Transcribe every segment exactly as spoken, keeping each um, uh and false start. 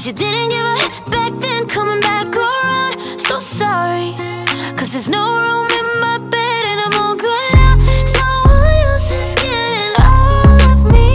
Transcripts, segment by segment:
Cause you didn't give a back then, coming back around. So sorry, cause there's no room in my bed and I'm all good now. Someone else is getting all of me.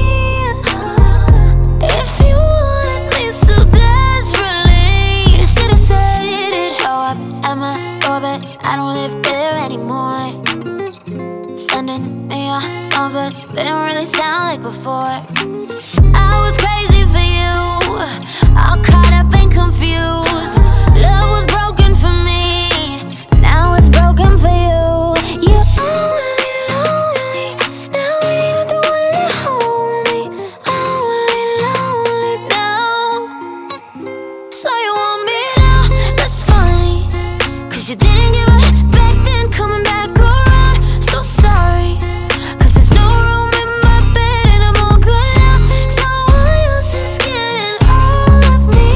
If you wanted me so desperately, you should've said it. Show up at my doorbell, I don't live there anymore. Sending me your songs, but they don't really sound like before. I was crazy for you, all caught up and confused. Love was broken for me, now it's broken for you. You're only lonely, now you're not the one to hold me. Only lonely now, so you want me now, that's funny. Cause you didn't give a back then, coming back around. So sorry, cause there's no room in my bed and I'm all good now. Someone else is getting all of me.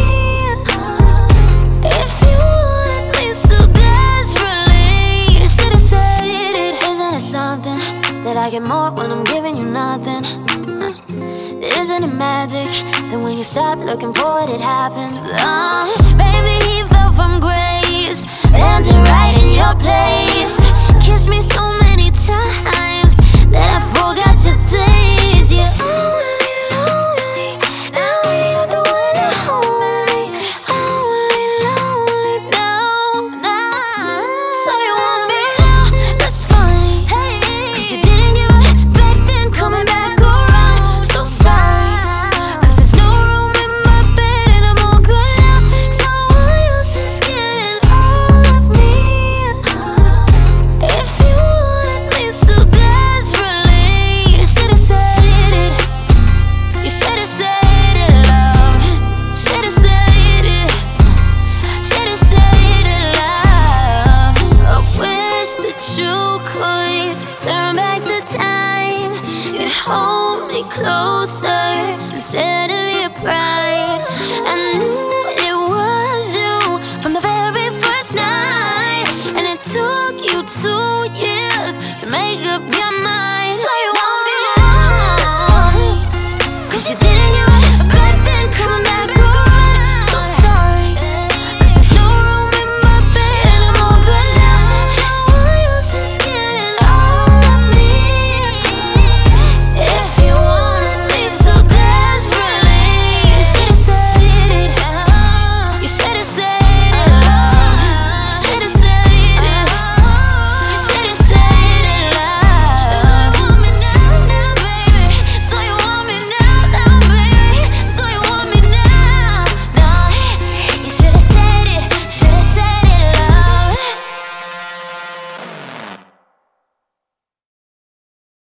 If you wanted me so desperately, you should've said it. Isn't it something that I get more when I'm giving you nothing? Huh. Isn't it magic that when you stop looking for it, it happens? Uh, baby,